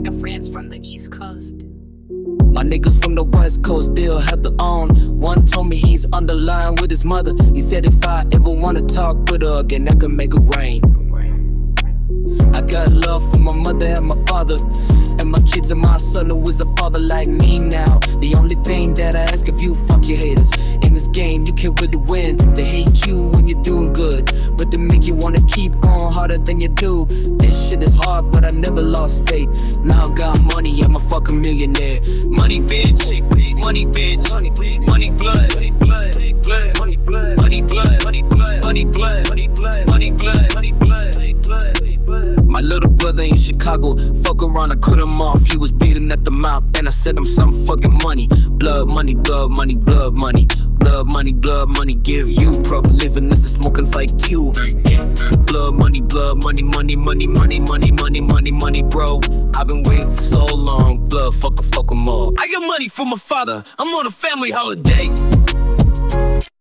got friends from the East Coast. My niggas from the West Coast still have to own. One told me he's on the line with his mother. He said if I ever wanna talk with her again, I can make it rain. I got love for my mother and my father, and my kids and my son who is a father like me now. The only thing that I ask of you, fuck your haters. In this game, you can't really win. They hate you when you're doing good, but they make you wanna keep going harder than you do. This shit is hard, but I never lost faith. Now I got money, I'm a fucking millionaire. Money bitch, money bitch, money blood, money blood, money blood, money blood, money blood, money blood, money blood, money blood, money blood, money blood, money blood. My little brother in Chicago, fuck around, I cut him off. He was bleeding at the mouth, and I said him some fucking money. Blood money, blood money, blood money. Blood money, blood money, give you proper living. This is smoking like you. Blood money, money, money, money, money, money, money, money, bro. I've been waiting for so long. Blood, fuck 'em all. I got money from my father, I'm on a family holiday.